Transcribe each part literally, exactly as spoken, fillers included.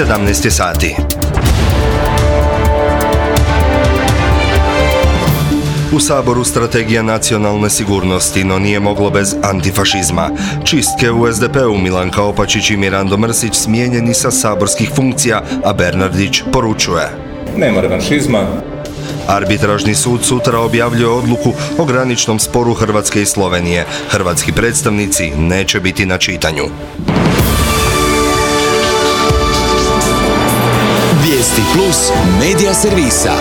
sedamnaest je sati. U Saboru strategija nacionalne sigurnosti, no nije moglo bez antifašizma. Čistke u es de pe u Milanka Opačić i Mirando Mrsić smijenjeni sa saborskih funkcija, a Bernardić poručuje: nema revanšizma. Arbitražni sud sutra objavljuje odluku o graničnom sporu Hrvatske i Slovenije. Hrvatski predstavnici neće biti na čitanju. Vijesti plus medija servisa.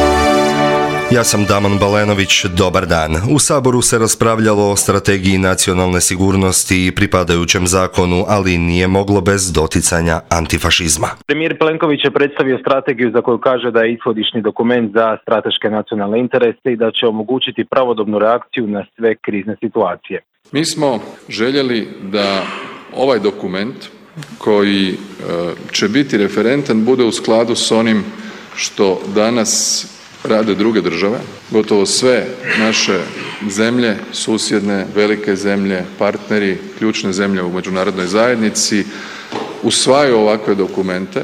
Ja sam Damon Balenović, dobar dan. U Saboru se raspravljalo o strategiji nacionalne sigurnosti i pripadajućem zakonu, ali nije moglo bez doticanja antifašizma. Premijer Plenković je predstavio strategiju za koju kaže da je ishodišni dokument za strateške nacionalne interese i da će omogućiti pravodobnu reakciju na sve krizne situacije. Mi smo željeli da ovaj dokument koji će biti referentan bude u skladu s onim što danas rade druge države. Gotovo sve naše zemlje, susjedne, velike zemlje, partneri, ključne zemlje u međunarodnoj zajednici usvajaju ovakve dokumente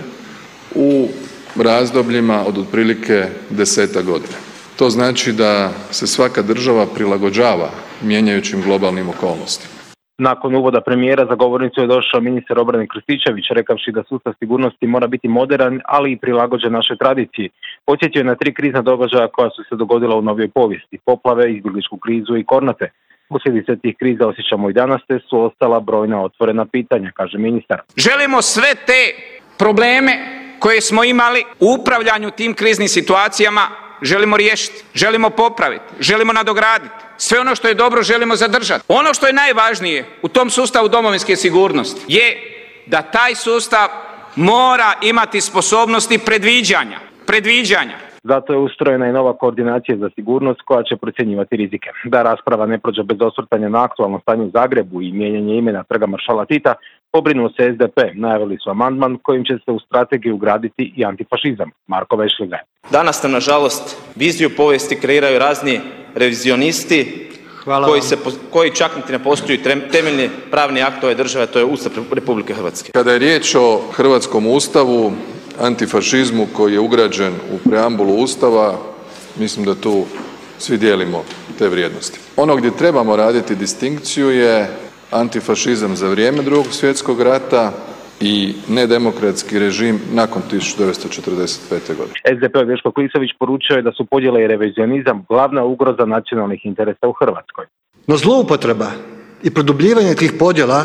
u razdobljima od otprilike desetak godina. To znači da se svaka država prilagođava mijenjajućim globalnim okolnostima. Nakon uvoda premijera za govornicu je došao ministar obrane Krstičević, rekavši da sustav sigurnosti mora biti moderan, ali i prilagođen našoj tradiciji. Podsjetio je na tri krizna događaja koja su se dogodila u novijoj povijesti: poplave, izbjegličku krizu i Kornate. Posljedice tih kriza osjećamo i danas, te su ostala brojna otvorena pitanja, kaže ministar. Želimo sve te probleme koje smo imali u upravljanju tim kriznim situacijama želimo riješiti, želimo popraviti, želimo nadograditi. Sve ono što je dobro želimo zadržati. Ono što je najvažnije u tom sustavu domovinske sigurnosti je da taj sustav mora imati sposobnosti predviđanja. Predviđanja. Zato je ustrojena i nova koordinacija za sigurnost koja će procjenjivati rizike. Da rasprava ne prođe bez osvrtanja na aktualno stanje u Zagrebu i mijenjanje imena Trga maršala Tita, pobrinuo se es de pe. Najavili su amandman kojim će se u strategiju ugraditi i antifašizam. Marko Vešliga. Danas nam, nažalost, viziju povijesti kreiraju razni revizionisti koji, se, koji čak niti ne poštuju temeljni pravni akt ove države, to je Ustav Republike Hrvatske. Kada je riječ o hrvatskom ustavu, antifašizmu koji je ugrađen u preambulu Ustava, mislim da tu svi dijelimo te vrijednosti. Ono gdje trebamo raditi distinkciju je antifašizam za vrijeme Drugog svjetskog rata i nedemokratski režim nakon tisuću devetsto četrdeset pete. godine. es de pe Vješko Klisović poručio je da su podjele i revizionizam glavna ugroza nacionalnih interesa u Hrvatskoj. No zloupotreba i produbljivanje tih podjela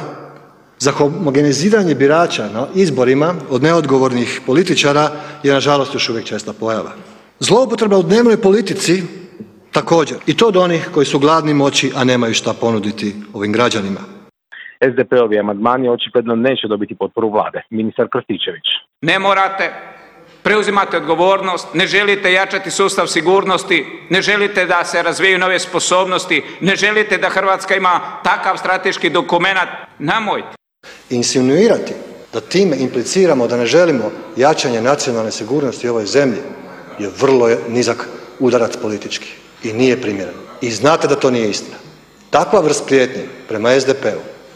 za homogeniziranje birača na izborima od neodgovornih političara je nažalost još uvijek česta pojava. Zloupotreba u dnevnoj politici također, i to od onih koji su gladni moći, a nemaju šta ponuditi ovim građanima. es de pe-ovi amandmani očigledno neće dobiti potporu vlade. Ministar Krstičević. Ne morate, preuzimate odgovornost, ne želite jačati sustav sigurnosti, ne želite da se razvijaju nove sposobnosti, ne želite da Hrvatska ima takav strateški dokument, nemojte. Insinuirati da time impliciramo da ne želimo jačanje nacionalne sigurnosti u ovoj zemlji je vrlo nizak udarac politički i nije primjeren. I znate da to nije istina. Takva vrst prijetnje prema es de pe-u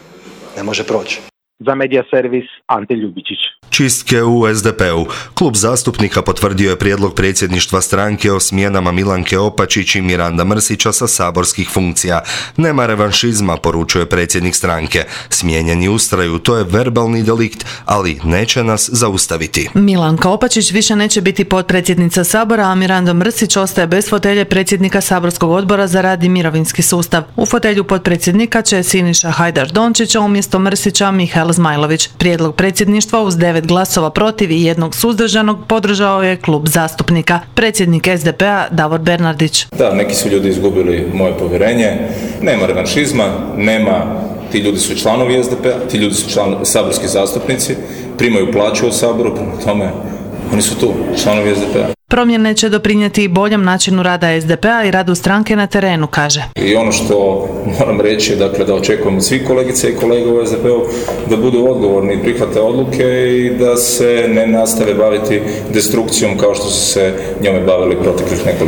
ne može proći. Za medija servis Ante Ljubičić. Čistke u es de pe-u. Klub zastupnika potvrdio je prijedlog predsjedništva stranke o smjenama Milanke Opačić i Miranda Mrsića sa saborskih funkcija. Nema revanšizma, poručuje predsjednik stranke. Smijenjeni ustraju, to je verbalni delikt, ali neće nas zaustaviti. Milanka Opačić više neće biti potpredsjednica Sabora, a Mirando Mrsić ostaje bez fotelje predsjednika Saborskog odbora za rad i mirovinski sustav. U fotelju potpredsjednika će Siniša Hajdaš Dončić, a umjesto Mrsića Mihael Zmajlović. Prijedlog predsjedništva uz devet glasova protiv i jednog suzdržanog podržao je klub zastupnika. Predsjednik es de pe-a Davor Bernardić. Da, neki su ljudi izgubili moje povjerenje, nema revanšizma, nema, ti ljudi su članovi es de pe-a, ti ljudi su članovi, saborski zastupnici, primaju plaću u Saboru, prema tome oni su tu, članovi es de pe-a. Promjene će doprinijeti i boljem načinu rada es de pe-a i radu stranke na terenu, kaže. I ono što moram reći je dakle, da očekujemo svi kolegice i kolege u es de pe-u da budu odgovorni i prihvate odluke i da se ne nastave baviti destrukcijom kao što su se njome bavili proteklih nekoliko dana.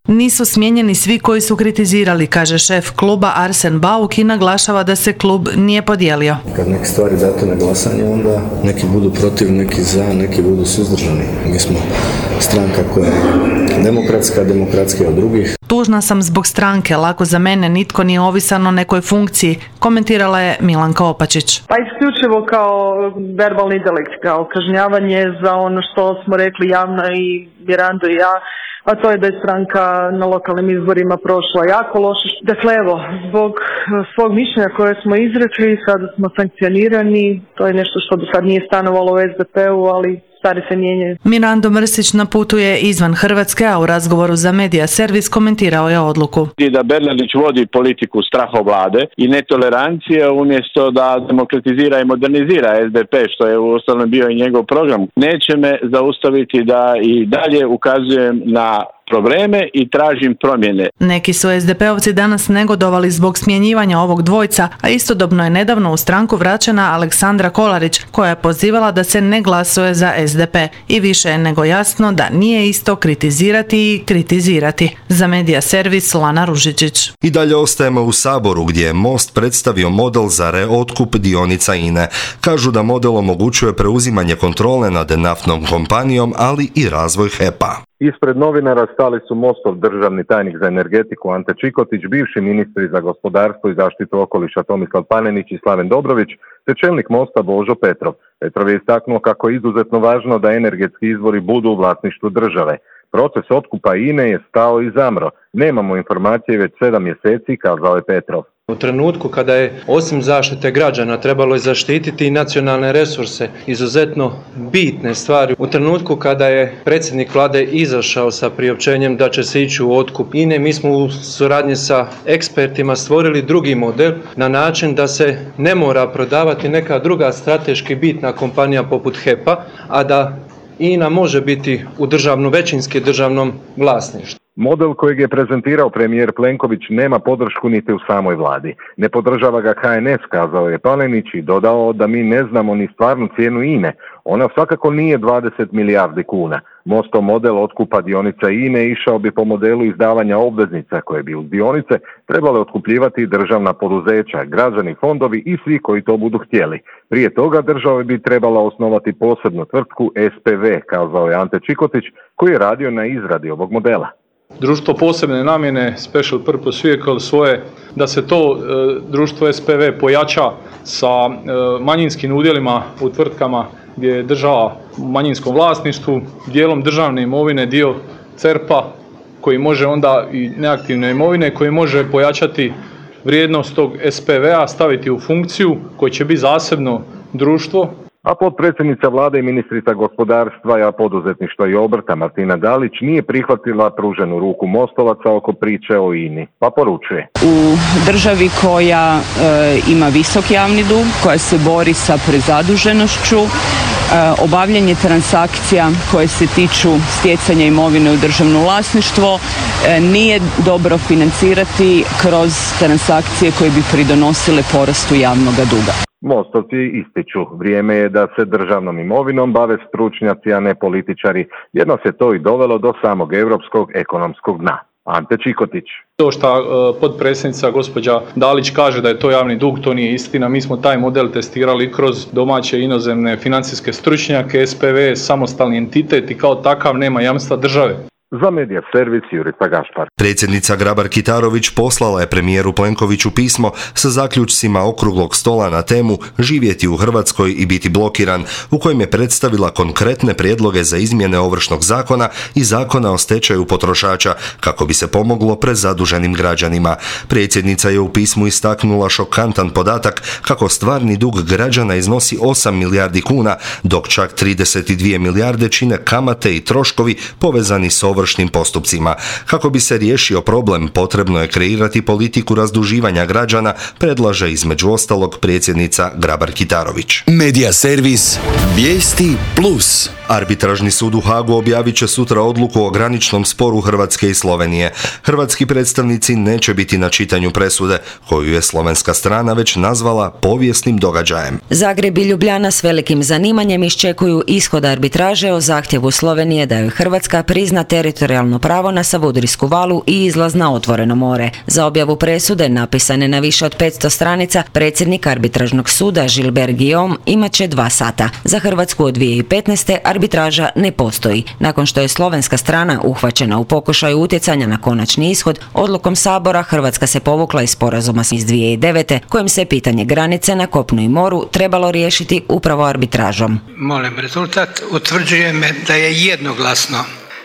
Nisu smijenjeni svi koji su kritizirali, kaže šef kluba Arsen Bauk i naglašava da se klub nije podijelio. Kad neke stvari date na glasanje, onda neki budu protiv, neki za, neki budu suzdržani. Mi smo stranka koja je demokratska, demokratska od drugih. Tužna sam zbog stranke, lako za mene, nitko nije ovisan o nekoj funkciji, komentirala je Milanka Opačić. Pa isključivo kao verbalni delikt, kao kažnjavanje za ono što smo rekli javno i Mirando i ja, a to je da je stranka na lokalnim izborima prošla jako loše. Dakle, evo, zbog svog mišljenja koje smo izrekli, sada smo sankcionirani, to je nešto što do sad nije stanovalo u es de pe-u, ali stvari se mijenjaju. Mirando Mrsić na putu je izvan Hrvatske, a u razgovoru za Medija Servis komentirao je odluku. I da Bernardić vodi politiku strahovlade i netolerancije umjesto da demokratizira i modernizira es de pe, što je uostalom bio i njegov program. Neće me zaustaviti da i dalje ukazujem na probleme i tražim promjene. Neki su es de pe-ovci danas negodovali zbog smjenjivanja ovog dvojca, a istodobno je nedavno u stranku vraćena Aleksandra Kolarić, koja je pozivala da se ne glasuje za es de pe. I više je nego jasno da nije isto kritizirati i kritizirati. Za Medija Servis, Lana Ružičić. I dalje ostajemo u Saboru, gdje je Most predstavio model za reotkup dionica I N E. Kažu da model omogućuje preuzimanje kontrole nad naftnom kompanijom, ali i razvoj H E P-a. Ispred novinara stali su Mostov državni tajnik za energetiku Ante Čikotić, bivši ministri za gospodarstvo i zaštitu okoliša Tomislav Panenić i Slaven Dobrović, te čelnik Mosta Božo Petrov. Petrov je istaknuo kako je izuzetno važno da energetski izvori budu u vlasništvu države. Proces otkupa I N E je stao i zamro. Nemamo informacije već sedam mjeseci, kazao je Petrov. U trenutku kada je osim zaštite građana trebalo je zaštititi i nacionalne resurse, izuzetno bitne stvari. U trenutku kada je predsjednik vlade izašao sa priopćenjem da će se ići u otkup I N E, mi smo u suradnji sa ekspertima stvorili drugi model na način da se ne mora prodavati neka druga strateški bitna kompanija poput H E P-a, a da I N A može biti u državnom, većinski državnom vlasništvu. Model kojeg je prezentirao premijer Plenković nema podršku niti u samoj vladi. Ne podržava ga ha en es, kazao je Panenić i dodao da mi ne znamo ni stvarnu cijenu I N E. Ona svakako nije dvadeset milijardi kuna. Mostov model otkupa dionica I N E išao bi po modelu izdavanja obveznica koje bi uz dionice trebale otkupljivati državna poduzeća, građani, fondovi i svi koji to budu htjeli. Prije toga država bi trebala osnovati posebnu tvrtku es pe ve, kazao je Ante Čikotić, koji je radio na izradi ovog modela. Društvo posebne namjene, Special Purpose Vehicle, svoje, da se to e, društvo es pe ve pojača sa e, manjinskim udjelima u tvrtkama gdje je država u manjinskom vlasništvu, dijelom državne imovine, dio C E R P-a koji može onda i neaktivne imovine, koji može pojačati vrijednost tog es pe ve-a, staviti u funkciju koji će biti zasebno društvo. A potpredsjednica vlade i ministrica gospodarstva, poduzetništva i obrta Martina Dalić nije prihvatila pruženu ruku Mostovaca oko priče o I N I, pa poručuje. U državi koja e, ima visok javni dug, koja se bori sa prezaduženošću, e, obavljanje transakcija koje se tiču stjecanja imovine u državno vlasništvo e, nije dobro financirati kroz transakcije koje bi pridonosile porastu javnog duga. Mostovci ističu, vrijeme je da se državnom imovinom bave stručnjaci, a ne političari, jer nas je to i dovelo do samog europskog ekonomskog dna. Ante Čikotić. To što uh, potpredsjednica gospođa Dalić kaže da je to javni dug, to nije istina. Mi smo taj model testirali kroz domaće inozemne financijske stručnjake. es pe ve je samostalni entitet i kao takav nema jamstva države. Za Medija Servis, Jurica Gašpar. Predsjednica Grabar-Kitarović poslala je premijeru Plenkoviću pismo sa zaključcima okruglog stola na temu živjeti u Hrvatskoj i biti blokiran, u kojem je predstavila konkretne prijedloge za izmjene Ovršnog zakona i Zakona o stečaju potrošača kako bi se pomoglo prezaduženim građanima. Predsjednica je u pismu istaknula šokantan podatak kako stvarni dug građana iznosi osam milijardi kuna, dok čak trideset dvije milijarde čine kamate i troškovi povezani s ovršnim postupcima. Kako bi se riješio problem, potrebno je kreirati politiku razduživanja građana, predlaže između ostalog predsjednica Grabar-Kitarović. Medija servis Vijesti plus. Arbitražni sud u Hagu objavit će sutra odluku o graničnom sporu Hrvatske i Slovenije. Hrvatski predstavnici neće biti na čitanju presude, koju je slovenska strana već nazvala povijesnim događajem. Zagreb i Ljubljana s velikim zanimanjem iščekuju ishod arbitraže o zahtjevu Slovenije da joj Hrvatska prizna teritorijalnu teritorijalno pravo na Savudrijsku valu i izlaz na otvoreno more. Za objavu presude, napisane na više od petsto stranica, predsjednik arbitražnog suda Gilbert Guillaume imat će dva sata. Za Hrvatsku od dvije tisuće petnaeste. arbitraža ne postoji. Nakon što je slovenska strana uhvaćena u pokušaju utjecanja na konačni ishod, odlukom Sabora Hrvatska se povukla iz sporazuma iz dvije tisuće devete. kojim se pitanje granice na kopnu i moru trebalo riješiti upravo arbitražom. Molim rezultat. Utvrđujem da je jednoglasno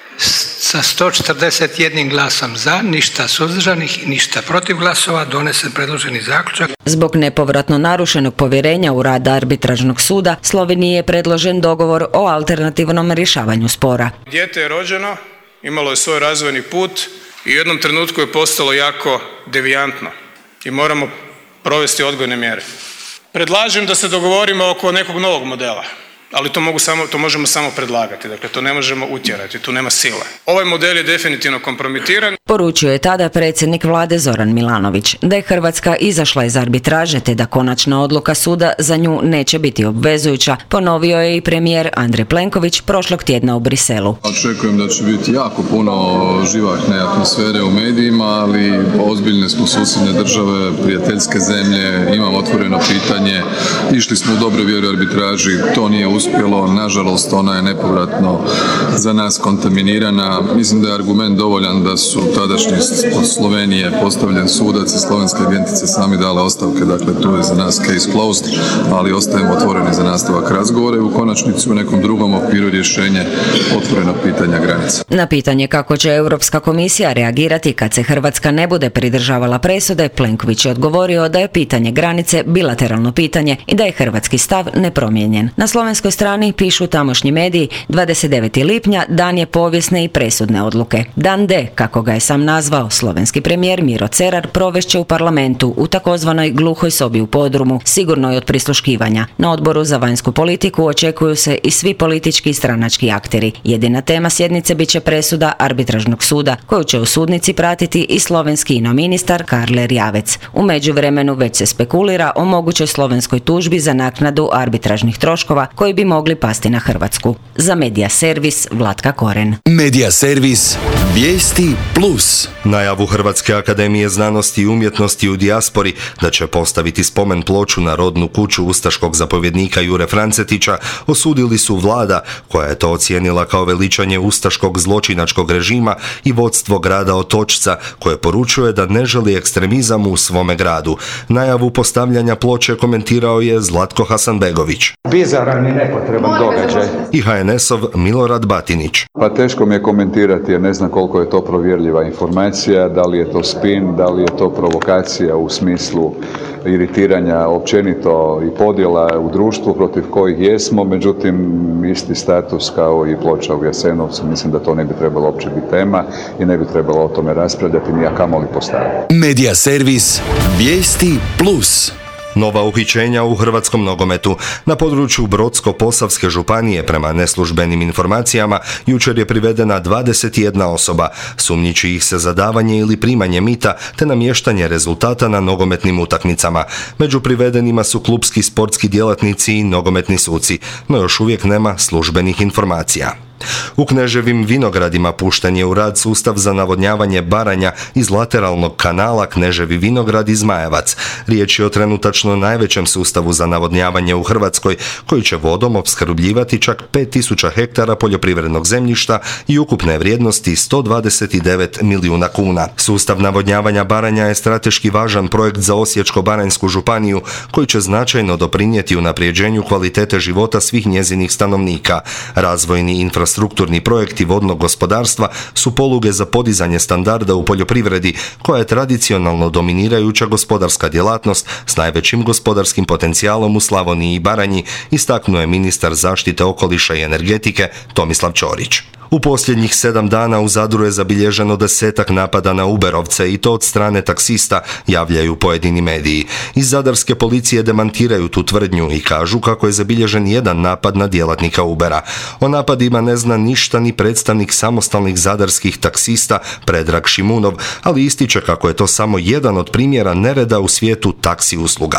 sa sto četrdeset jedan glasom za, ništa suzdržanih i ništa protiv glasova donesen predloženi zaključak. Zbog nepovratno narušenog povjerenja u rad arbitražnog suda, Sloveniji je predložen dogovor o alternativnom rješavanju spora. Dijete je rođeno, imalo je svoj razvojni put i u jednom trenutku je postalo jako devijantno i moramo provesti odgojne mjere. Predlažem da se dogovorimo oko nekog novog modela, ali to, mogu samo, to možemo samo predlagati, dakle to ne možemo utjerati, tu nema sile. Ovaj model je definitivno kompromitiran. Poručio je tada predsjednik vlade Zoran Milanović da je Hrvatska izašla iz arbitraže te da konačna odluka suda za nju neće biti obvezujuća, ponovio je i premijer Andrej Plenković prošlog tjedna u Briselu. Očekujem da će biti jako puno živahne atmosfere u medijima, ali ozbiljne smo susjedne države, prijateljske zemlje, imamo otvoreno pitanje, išli smo u dobroj vjeri arbitraži, to nije uspjelo, nažalost ona je nepovratno za nas kontaminirana. Mislim da je argument dovoljan da su tadašnji od Slovenije postavljen sudac i slovenske agentice sami dale ostavke, dakle tu je za nas case closed, ali ostajemo otvoreni za nastavak razgovora i u konačnici u nekom drugom okviru rješenje otvorenog pitanja granica. Na pitanje kako će Europska komisija reagirati kad se Hrvatska ne bude pridržavala presude, Plenković je odgovorio da je pitanje granice bilateralno pitanje i da je hrvatski stav nepromijenjen. Na slovenskoj strani pišu tamošnji mediji, dvadeset devetog lipnja dan je povijesne i presudne odluke. Dan D, kako ga je sam nazvao, slovenski premijer Miro Cerar provešće u parlamentu u takozvanoj gluhoj sobi u podrumu, sigurnoj od prisluškivanja. Na odboru za vanjsku politiku očekuju se i svi politički i stranački akteri. Jedina tema sjednice bit će presuda arbitražnog suda, koju će u sudnici pratiti i slovenski ino ministar Karle Rjavec. U međuvremenu već se spekulira o mogućoj slovenskoj tužbi za naknadu arbitražnih troškova koji bi mogli pasti na Hrvatsku. Za Medija servis Vlatka Koren. Medija servis Vijesti Plus. Najavu Hrvatske akademije znanosti i umjetnosti u dijaspori da će postaviti spomen ploču na rodnu kuću ustaškog zapovjednika Jure Francetića osudili su vlada, koja je to ocijenila kao veličanje ustaškog zločinačkog režima, i vodstvo grada Otočca, koje poručuje da ne želi ekstremizam u svome gradu. Najavu postavljanja ploče komentirao je Zlatko Hasanbegović. Bizaran i nepotreban događaj. I ha en esov Milorad Batinić. Pa teško mi je komentirati jer ne znam koliko je to provjerljiva informacija, da li je to spin, da li je to provokacija u smislu iritiranja općenito i podjela u društvu protiv kojih jesmo, međutim isti status kao i ploča u Jasenovcu, mislim da to ne bi trebalo uopće biti tema i ne bi trebalo o tome raspravljati ni a kamoli postaviti. Medija servis Vijesti Plus. Nova uhićenja u hrvatskom nogometu. Na području Brodsko-posavske županije, prema neslužbenim informacijama, jučer je privedena dvadeset jedna osoba, sumnjiči ih se za davanje ili primanje mita te namještanje rezultata na nogometnim utakmicama. Među privedenima su klupski sportski djelatnici i nogometni suci, no još uvijek nema službenih informacija. U Kneževim Vinogradima pušten je u rad sustav za navodnjavanje Baranja iz lateralnog kanala Kneževi Vinograd i Zmajevac. Riječ je o trenutačno najvećem sustavu za navodnjavanje u Hrvatskoj, koji će vodom opskrbljivati čak pet tisuća hektara poljoprivrednog zemljišta i ukupne vrijednosti sto dvadeset devet milijuna kuna. Sustav navodnjavanja Baranja je strateški važan projekt za Osječko-baranjsku županiju, koji će značajno doprinijeti unapređenju kvalitete života svih njezinih stanovnika. Razvojni infrastrukturni Strukturni projekti vodnog gospodarstva su poluge za podizanje standarda u poljoprivredi, koja je tradicionalno dominirajuća gospodarska djelatnost s najvećim gospodarskim potencijalom u Slavoniji i Baranji, istaknuo je ministar zaštite okoliša i energetike Tomislav Ćorić. U posljednjih sedam dana u Zadru je zabilježeno desetak napada na Uberovce i to od strane taksista, javljaju pojedini mediji. Iz zadarske policije demantiraju tu tvrdnju i kažu kako je zabilježen jedan napad na djelatnika Ubera. O napadima ne zna ništa ni predstavnik samostalnih zadarskih taksista Predrag Šimunov, ali ističe kako je to samo jedan od primjera nereda u svijetu taksi usluga.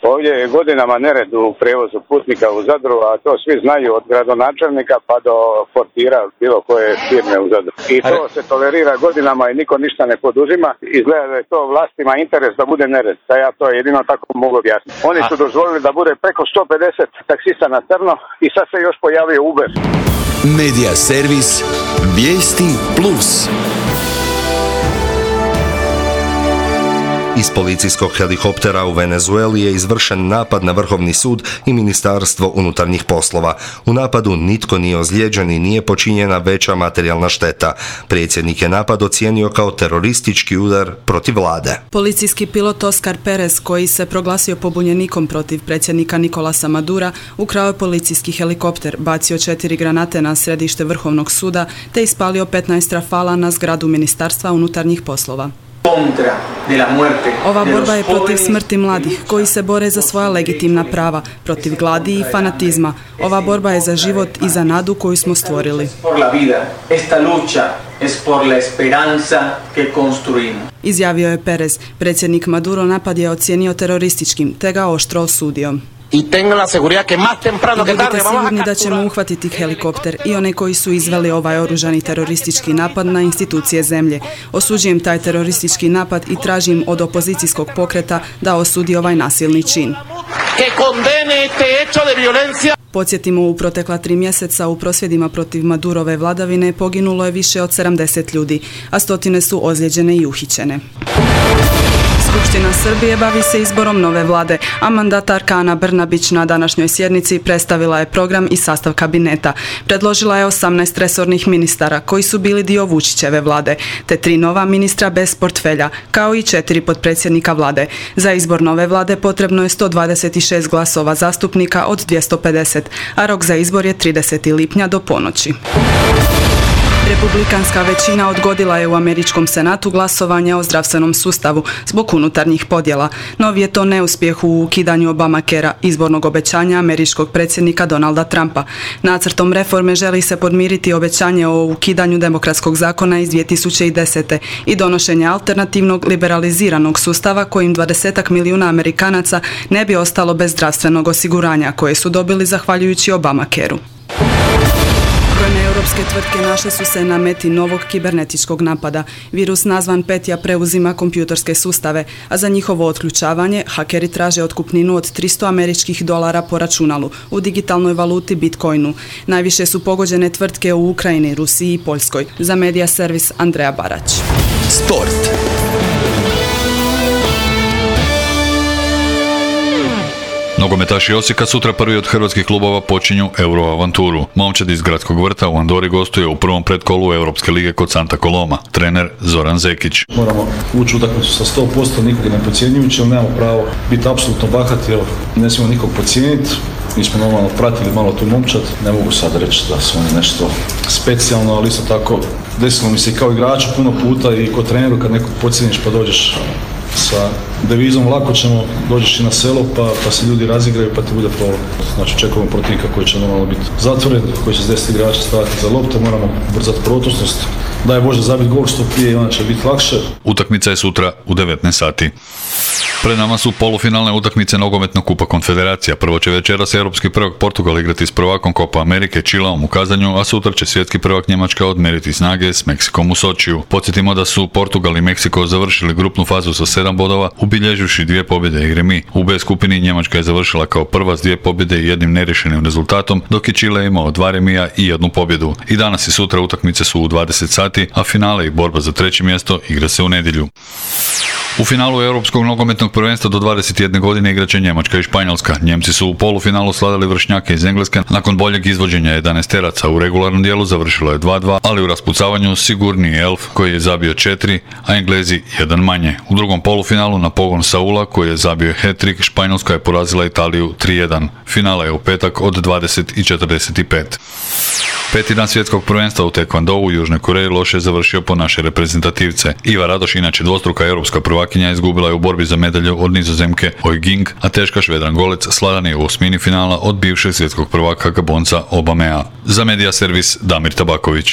Ovdje je godinama nered u prijevozu putnika u Zadru, a to svi znaju od gradonačelnika pa do portira bilo koje firme u Zadru. I to se tolerira godinama i niko ništa ne poduzima. Izgleda da je to vlastima interes da bude nered. Da ja to jedino tako mogu objasniti. Oni su dozvolili da bude preko sto pedeset taksista na crno i sad se još pojavio Uber. Medija servis Vijesti Plus. Iz policijskog helikoptera u Venezueli je izvršen napad na Vrhovni sud i Ministarstvo unutarnjih poslova. U napadu nitko nije ozlijeđen i nije počinjena veća materijalna šteta. Predsjednik je napad ocijenio kao teroristički udar protiv vlade. Policijski pilot Oscar Perez, koji se proglasio pobunjenikom protiv predsjednika Nicolasa Madura, ukrao je policijski helikopter, bacio četiri granate na središte Vrhovnog suda te ispalio petnaest rafala na zgradu Ministarstva unutarnjih poslova. Ova borba je protiv smrti mladih koji se bore za svoja legitimna prava, protiv gladi i fanatizma. Ova borba je za život i za nadu koju smo stvorili. Izjavio je Perez. Predsjednik Maduro napad je ocijenio terorističkim te ga oštro osudio. Budite sigurni da ćemo uhvatiti helikopter i one koji su izveli ovaj oružani teroristički napad na institucije zemlje. Osuđujem taj teroristički napad i tražim od opozicijskog pokreta da osudi ovaj nasilni čin. Podsjetimo, u protekla tri mjeseca u prosvjedima protiv Madurove vladavine poginulo je više od sedamdeset ljudi, a stotine su ozlijeđene i uhićene. Skupština Srbije bavi se izborom nove vlade, a mandatarka Ana Brnabić na današnjoj sjednici predstavila je program i sastav kabineta. Predložila je osamnaest resornih ministara koji su bili dio Vučićeve vlade, te tri nova ministra bez portfelja, kao i četiri potpredsjednika vlade. Za izbor nove vlade potrebno je sto dvadeset šest glasova zastupnika od dvjesto pedeset, a rok za izbor je tridesetog lipnja do ponoći. Republikanska većina odgodila je u američkom senatu glasovanje o zdravstvenom sustavu zbog unutarnjih podjela. Novi je to neuspjeh u ukidanju Obamacarea, izbornog obećanja američkog predsjednika Donalda Trumpa. Nacrtom reforme želi se podmiriti obećanje o ukidanju demokratskog zakona iz dvije tisuće desete. i donošenje alternativnog liberaliziranog sustava kojim dvadesetak milijuna Amerikanaca ne bi ostalo bez zdravstvenog osiguranja koje su dobili zahvaljujući Obamacareu. Brojne europske tvrtke našle su se na meti novog kibernetičkog napada. Virus nazvan Petya preuzima kompjutorske sustave, a za njihovo otključavanje hakeri traže otkupninu od tristo američkih dolara po računalu u digitalnoj valuti Bitcoinu. Najviše su pogođene tvrtke u Ukrajini, Rusiji i Poljskoj. Za Medija servis Andreja Barać. Sport. Nogometaši Osijeka sutra prvi od hrvatskih klubova počinju Euroavanturu. Momčad iz Gradskog vrta u Andori gostuje u prvom pretkolu Europske lige kod Santa Coloma. Trener Zoran Zekić. Moramo ući u utakmicu sa sto posto, nikoga ne podcjenjujući, ali nemamo pravo biti apsolutno bahati, jer ne smijemo nikog podcijeniti. Mi smo normalno pratili malo tu momčad, ne mogu sad reći da su oni nešto specijalno, ali isto tako desilo mi se i kao igraču puno puta i kod treneru kad nekog podcijeniš pa dođeš sa devizom lako ćemo, dođeš i na selo pa, pa se ljudi razigraju pa ti bude problem. Znači očekujemo protivnika koji će normalno biti zatvoren, koji će s deset igrača staviti za lopte, moramo brzati protosnost. Daj Bože zabiti gol što prije i onda će biti lakše. Utakmica je sutra u devetnaest sati. Pred nama su polufinalne utakmice nogometnog kupa Konfederacija. Prvo će večeras europski prvak Portugal igrati s prvakom Copa Amerike Čileom u Kazanju, a sutra će svjetski prvak Njemačka odmeriti snage s Meksikom u Sočiju. Podsjetimo da su Portugal i Meksiko završili grupnu fazu sa sedam bodova, ubilježivši dvije pobjede i remi. U B skupini Njemačka je završila kao prva s dvije pobjede i jednim neriješenim rezultatom, dok je Čile imao dva remija i jednu pobjedu. I danas i sutra utakmice su u dvadeset sati, a finale i borba za treće mjesto igra se u nedjelju. U finalu Europskog nogometnog prvenstva do dvadeset jedne godine igraće Njemačka i Španjolska. Njemci su u polufinalu slavili vršnjake iz Engleske. Nakon boljeg izvođenja jedanaesteraca u regularnom dijelu završilo je dva dva, ali u raspucavanju sigurniji Elf koji je zabio četiri, a Englezi jedan manje. U drugom polufinalu na pogon Saula koji je zabio hat-trick, Španjolska je porazila Italiju tri jedan. Finale je u petak od dvadeset i četrdeset pet. Peti dan svjetskog prvenstva u Taekwondou u Južnoj Koreji loše je završio po naše reprezentativce. Iva Radoš, inače dvostruka europska prvakinja, izgubila je u borbi za medalju od Nizozemke Oj Ging, a teška Švedrangolec sladan je u osmini finala od bivšeg svjetskog prvaka Gabonca Obamea. Za Medija servis Damir Tabaković.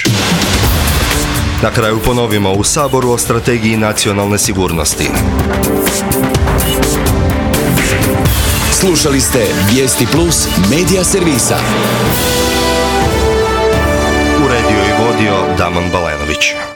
Na kraju ponovimo u Saboru o strategiji nacionalne sigurnosti. Slušali ste Vijesti Plus medija servisa. Uredio i vodio Daman Balenović.